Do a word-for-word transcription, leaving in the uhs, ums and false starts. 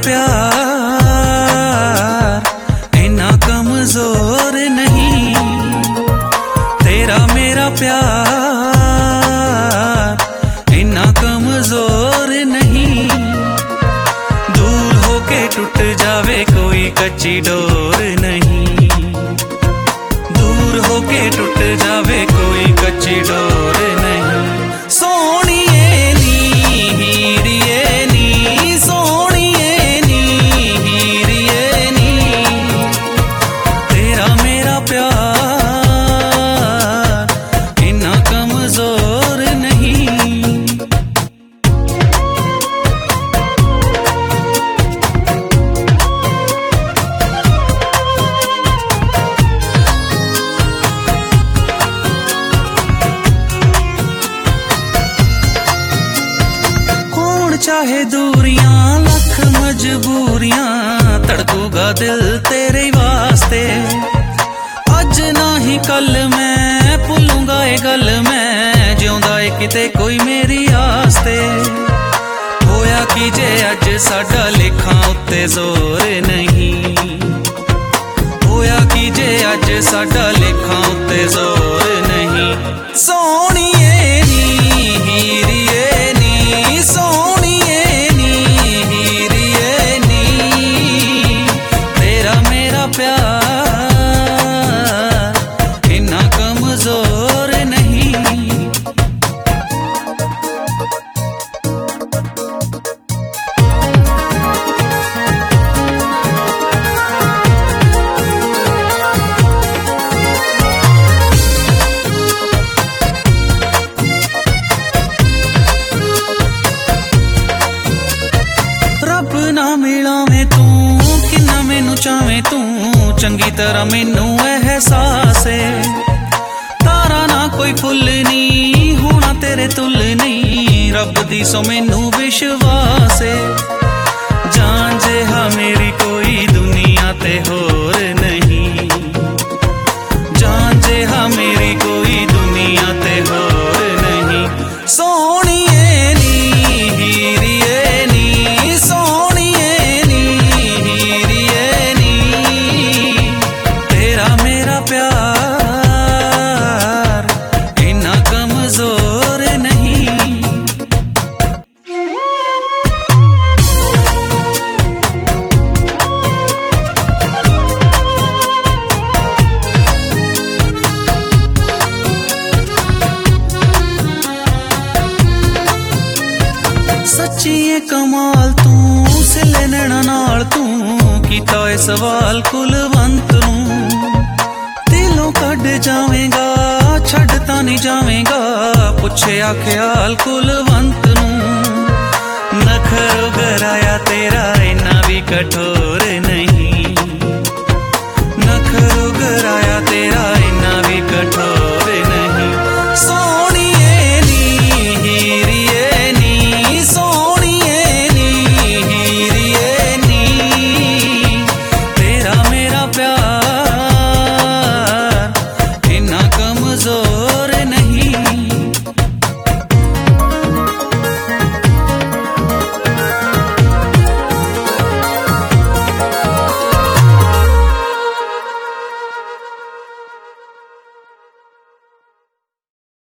प्यार इतना कमजोर नहीं, तेरा मेरा प्यार इतना कमजोर नहीं। दूर होके टूट जावे कोई कच्ची डोर नहीं, दूर होके टूट जावे कोई कच्ची डोर नहीं। सोनिए नी हीरिए नी, सोनिए नी हीरिए नी, तेरा मेरा प्यार इतना कमजोर नहीं। चाहे दूरियां लख मजबूरियां, धड़कूगा दिल तेरे वास्ते। अज ना ही कल मैं भुलूंगा ए गल, मैं जिउंदा ए किते कोई मेरी आस्ते। होया कि जे अज साडा लेखां उत्ते जोर नहीं, होया कि जे अज साडा लेखां उत्ते जोर नहीं। सोनिए नी हीरिए नी, सोनिए नी हीरिए नी, तेरा मेरा प्यार इतना कमजोर नहीं। रब ना मिलावे तू किन्ना मैनू चावे तू, चंगी तरह मैनू एहसास है। तारा ना कोई फुल नहीं होना तेरे तुल नहीं, रब दी सो मैनू विश्वास है। जान जे हा मेरी कोई दुनिया ते होर नहीं, जान जे हा मेरी कोई दुनिया ते होर नहीं। सोनिए नी हीरिए नी, सोनिए नी हीरिए नी, तेरा मेरा प्यार इतना कमजोर नहीं। सच्ची कमाल तू सिले नैना नाल तू, कीता ए सवाल कुलवंत नू। दिलों कढ़ जावेगा छड्डता नहीं जावेगा, पुछया ख्याल कुलवंत नू। नखरो गराया तेरा इन्ना भी कठोर नहीं,